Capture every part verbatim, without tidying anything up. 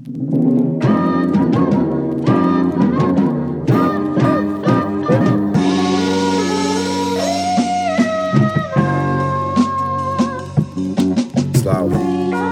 Slowly.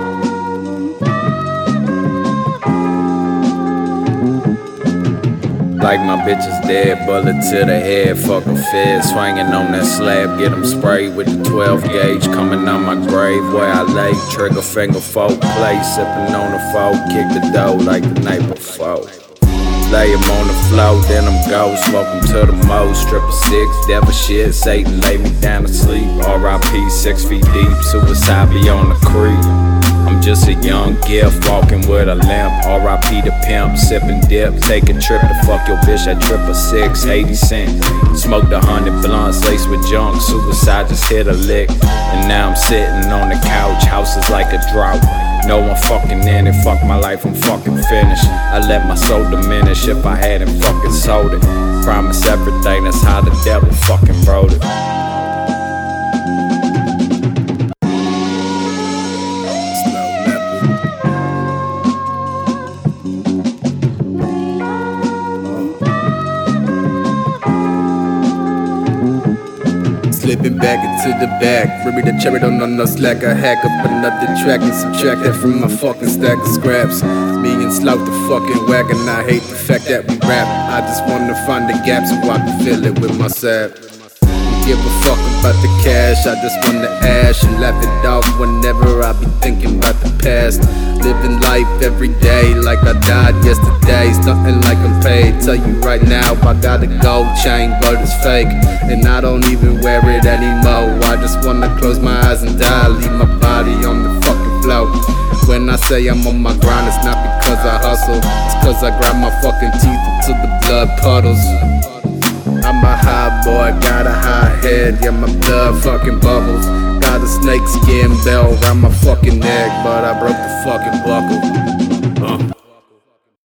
Like my bitch is dead, bullet to the head, fuck a fed, swinging on that slab, get him sprayed with the twelve gauge, coming on my grave where I lay, trigger finger folk play, sipping on the folk, kick the dough like the night before. Lay him on the floor, then I'm go, smoke him to the most, strip a six, devil shit, Satan lay me down to sleep, R I P six feet deep, suicide be on the creek. I'm just a young gift, walking with a limp. R I P the pimp, sipping dip. Take a trip to fuck your bitch at triple six, eighty cent. Smoked a hundred blunts laced with junk. Suicide just hit a lick. And now I'm sitting on the couch, house is like a drought. No one fucking in it, fuck my life, I'm fucking finished. I let my soul diminish if I hadn't fucking sold it. Promise everything, that's how the devil fucking wrote it. Slipping back into the back, Ruby the cherry don't know no slack. I hack up another track and subtract that from my fucking stack of scraps. Me and Slout the fucking whack, and I hate the fact that we rap. I just wanna find the gaps so I can fill it with my sap. Give a fuck about the cash, I just wanna ash and laugh it off whenever I be thinking about the past. Living life every day like I died yesterday, stunting like I'm paid. Tell you right now, I got a gold chain, but it's fake, and I don't even wear it anymore. I just wanna close my eyes and die, leave my body on the fucking floor. When I say I'm on my grind, it's not because I hustle, it's cause I grind my fucking teeth into the blood puddles. I'm a high boy, got a high head, yeah, my blood fucking bubbles. Got a snake skin bell around my fucking neck, but I broke the fucking buckle. Uh.